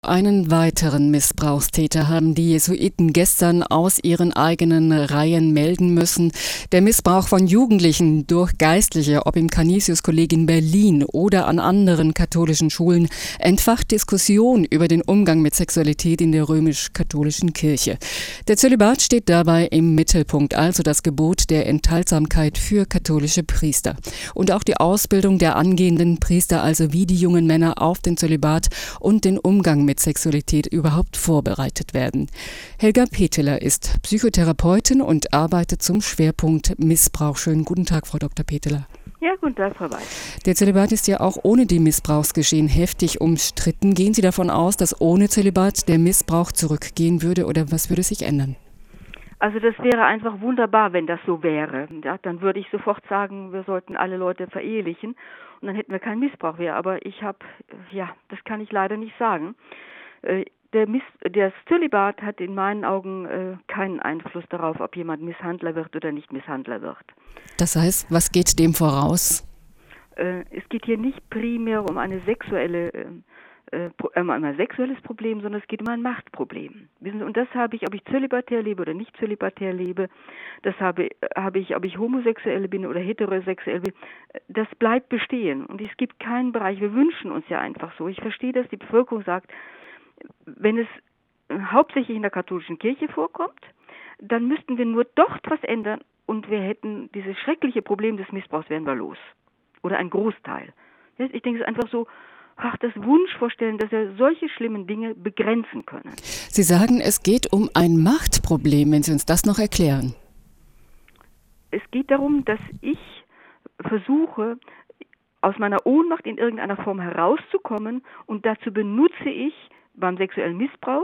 Einen weiteren Missbrauchstäter haben die Jesuiten gestern aus ihren eigenen Reihen melden müssen. Der Missbrauch von Jugendlichen durch Geistliche, ob im Canisius-Kolleg in Berlin oder an anderen katholischen Schulen, entfacht Diskussion über den Umgang mit Sexualität in der römisch-katholischen Kirche. Der Zölibat steht dabei im Mittelpunkt, also das Gebot der Enthaltsamkeit für katholische Priester. Und auch die Ausbildung der angehenden Priester, also wie die jungen Männer auf den Zölibat und den Umgang mit Sexualität überhaupt vorbereitet werden. Helga Peteler ist Psychotherapeutin und arbeitet zum Schwerpunkt Missbrauch. Schönen guten Tag, Frau Dr. Peteler. Ja, guten Tag, Frau Weiß. Der Zölibat ist ja auch ohne die Missbrauchsgeschehen heftig umstritten. Gehen Sie davon aus, dass ohne Zölibat der Missbrauch zurückgehen würde oder was würde sich ändern? Also das wäre einfach wunderbar, wenn das so wäre. Ja, dann würde ich sofort sagen, wir sollten alle Leute verehelichen und dann hätten wir keinen Missbrauch mehr. Aber das kann ich leider nicht sagen. Der Zölibat hat in meinen Augen keinen Einfluss darauf, ob jemand Misshandler wird oder nicht Misshandler wird. Das heißt, was geht dem voraus? Es geht hier nicht primär um ein sexuelles Problem, sondern es geht um ein Machtproblem. Wissen Sie, und das habe ich, ob ich zölibatär lebe oder nicht zölibatär lebe, das habe ich, ob ich homosexuell bin oder heterosexuell bin, das bleibt bestehen. Und es gibt keinen Bereich, wir wünschen uns ja einfach so. Ich verstehe, dass die Bevölkerung sagt, wenn es hauptsächlich in der katholischen Kirche vorkommt, dann müssten wir nur dort was ändern und wir hätten dieses schreckliche Problem des Missbrauchs wären wir los. Oder ein Großteil. Ich denke, es ist einfach so, das Wunschvorstellen, dass wir solche schlimmen Dinge begrenzen können. Sie sagen, es geht um ein Machtproblem, wenn Sie uns das noch erklären. Es geht darum, dass ich versuche, aus meiner Ohnmacht in irgendeiner Form herauszukommen und dazu benutze ich beim sexuellen Missbrauch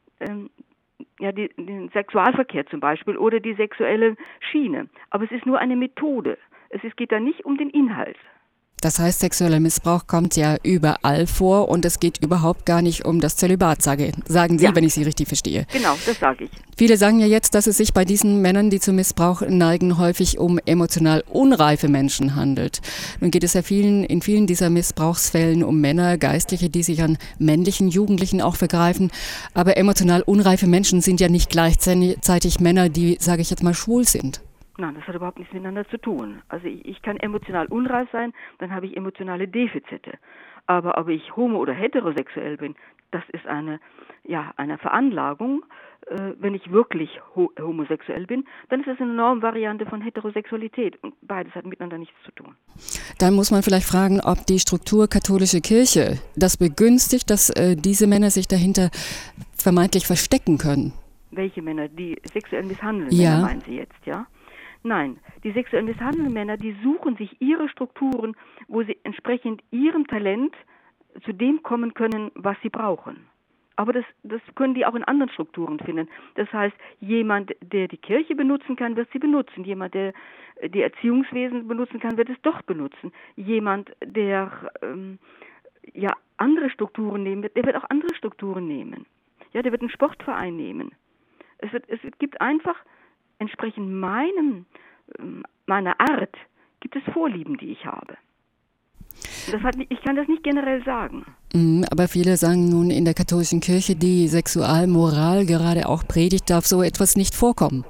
den Sexualverkehr zum Beispiel oder die sexuelle Schiene. Aber es ist nur eine Methode. Geht da nicht um den Inhalt. Das heißt, sexueller Missbrauch kommt ja überall vor und es geht überhaupt gar nicht um das Zölibat, sagen Sie, ja, wenn ich Sie richtig verstehe. Genau, das sage ich. Viele sagen ja jetzt, dass es sich bei diesen Männern, die zum Missbrauch neigen, häufig um emotional unreife Menschen handelt. Nun geht es ja in vielen dieser Missbrauchsfällen um Männer, Geistliche, die sich an männlichen Jugendlichen auch vergreifen. Aber emotional unreife Menschen sind ja nicht gleichzeitig Männer, die, sage ich jetzt mal, schwul sind. Nein, das hat überhaupt nichts miteinander zu tun. Also ich kann emotional unreif sein, dann habe ich emotionale Defizite. Aber ob ich homo- oder heterosexuell bin, das ist eine Veranlagung. Wenn ich wirklich homosexuell bin, dann ist das eine Normvariante von Heterosexualität. Und beides hat miteinander nichts zu tun. Dann muss man vielleicht fragen, ob die Struktur katholische Kirche das begünstigt, dass diese Männer sich dahinter vermeintlich verstecken können. Welche Männer? Die sexuell misshandelnden Ja. Männer meinen Sie jetzt, ja? Nein, die sexuell misshandelnden Männer, die suchen sich ihre Strukturen, wo sie entsprechend ihrem Talent zu dem kommen können, was sie brauchen. Aber das können die auch in anderen Strukturen finden. Das heißt, jemand, der die Kirche benutzen kann, wird sie benutzen. Jemand, der die Erziehungswesen benutzen kann, wird es doch benutzen. Jemand, der andere Strukturen nehmen wird, der wird auch andere Strukturen nehmen. Ja, der wird einen Sportverein nehmen. Es gibt einfach entsprechend meiner Art gibt es Vorlieben, die ich habe. Ich kann das nicht generell sagen. Aber viele sagen nun, in der katholischen Kirche, die Sexualmoral gerade auch predigt, darf so etwas nicht vorkommen.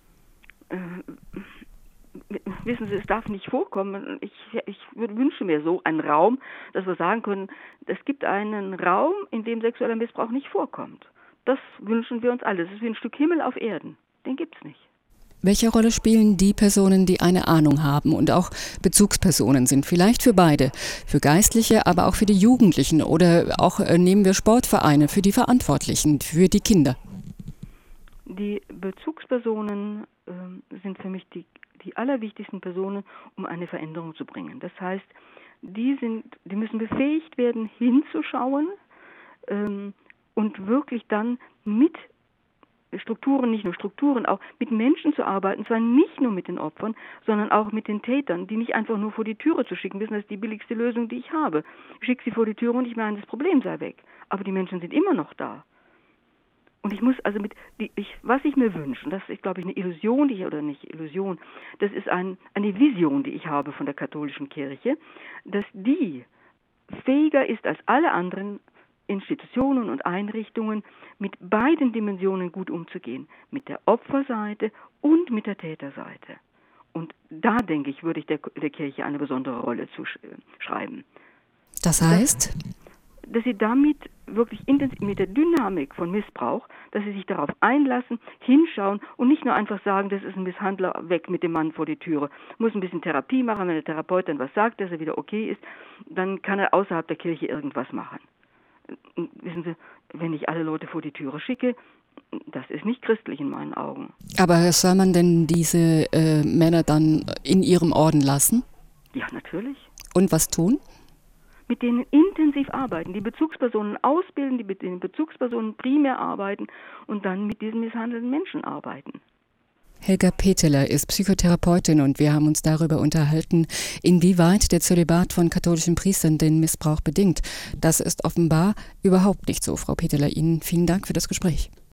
Wissen Sie, es darf nicht vorkommen. Ich wünsche mir so einen Raum, dass wir sagen können, es gibt einen Raum, in dem sexueller Missbrauch nicht vorkommt. Das wünschen wir uns alle. Das ist wie ein Stück Himmel auf Erden. Den gibt's nicht. Welche Rolle spielen die Personen, die eine Ahnung haben und auch Bezugspersonen sind? Vielleicht für beide, für Geistliche, aber auch für die Jugendlichen oder auch nehmen wir Sportvereine, für die Verantwortlichen, für die Kinder. Die Bezugspersonen sind für mich die allerwichtigsten Personen, um eine Veränderung zu bringen. Das heißt, die müssen befähigt werden, hinzuschauen und wirklich dann mit Strukturen, nicht nur Strukturen, auch mit Menschen zu arbeiten, zwar nicht nur mit den Opfern, sondern auch mit den Tätern, die nicht einfach nur vor die Türe zu schicken, wissen, das ist die billigste Lösung, die ich habe. Ich schicke sie vor die Türe und ich meine, das Problem sei weg. Aber die Menschen sind immer noch da. Und ich muss also was ich mir wünsche, das ist, glaube ich, eine Illusion, das ist eine Vision, die ich habe von der katholischen Kirche, dass die fähiger ist als alle anderen, Institutionen und Einrichtungen mit beiden Dimensionen gut umzugehen, mit der Opferseite und mit der Täterseite. Und da, denke ich, würde ich der Kirche eine besondere Rolle zuschreiben. Das heißt? Dass sie damit wirklich intensiv mit der Dynamik von Missbrauch, dass sie sich darauf einlassen, hinschauen und nicht nur einfach sagen, das ist ein Misshandler, weg mit dem Mann vor die Türe. Muss ein bisschen Therapie machen, wenn der Therapeut dann was sagt, dass er wieder okay ist, dann kann er außerhalb der Kirche irgendwas machen. Wissen Sie, wenn ich alle Leute vor die Türe schicke, das ist nicht christlich in meinen Augen. Aber soll man denn diese Männer dann in ihrem Orden lassen? Ja, natürlich. Und was tun? Mit denen intensiv arbeiten, die Bezugspersonen ausbilden, die mit den Bezugspersonen primär arbeiten und dann mit diesen misshandelten Menschen arbeiten. Helga Peteler ist Psychotherapeutin und wir haben uns darüber unterhalten, inwieweit der Zölibat von katholischen Priestern den Missbrauch bedingt. Das ist offenbar überhaupt nicht so, Frau Peteler. Ihnen vielen Dank für das Gespräch.